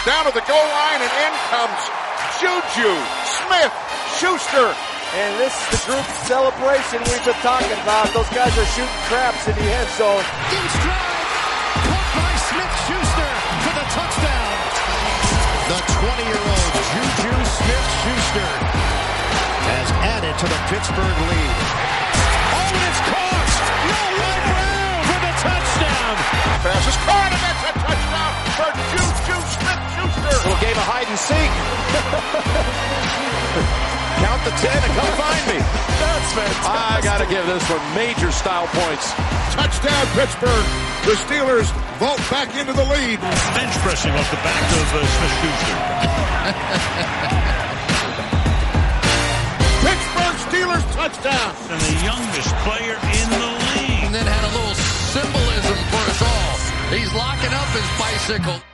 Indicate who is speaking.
Speaker 1: down to the goal line, and in comes Juju Smith-Schuster.
Speaker 2: And this is the group celebration we've been talking about. Those guys are shooting craps in the end zone.
Speaker 3: Deep stride, caught by Smith-Schuster for the touchdown. The 20-year-old Juju Smith-Schuster has added to the Pittsburgh lead. Oh, and it's caught! Noah Brown for the touchdown!
Speaker 1: Pass is caught, and that's a touchdown for Juju Smith-Schuster.
Speaker 2: Little game of hide and seek.
Speaker 4: Count the 10 and come find me.
Speaker 2: That's fantastic.
Speaker 4: I got to give this one major style points.
Speaker 1: Touchdown, Pittsburgh. The Steelers vault back into the lead.
Speaker 5: Bench pressing off the back of Smith-Schuster.
Speaker 1: Pittsburgh Steelers touchdown.
Speaker 5: And the youngest player in the league.
Speaker 6: And then had a little symbolism for us all. He's locking up his bicycle.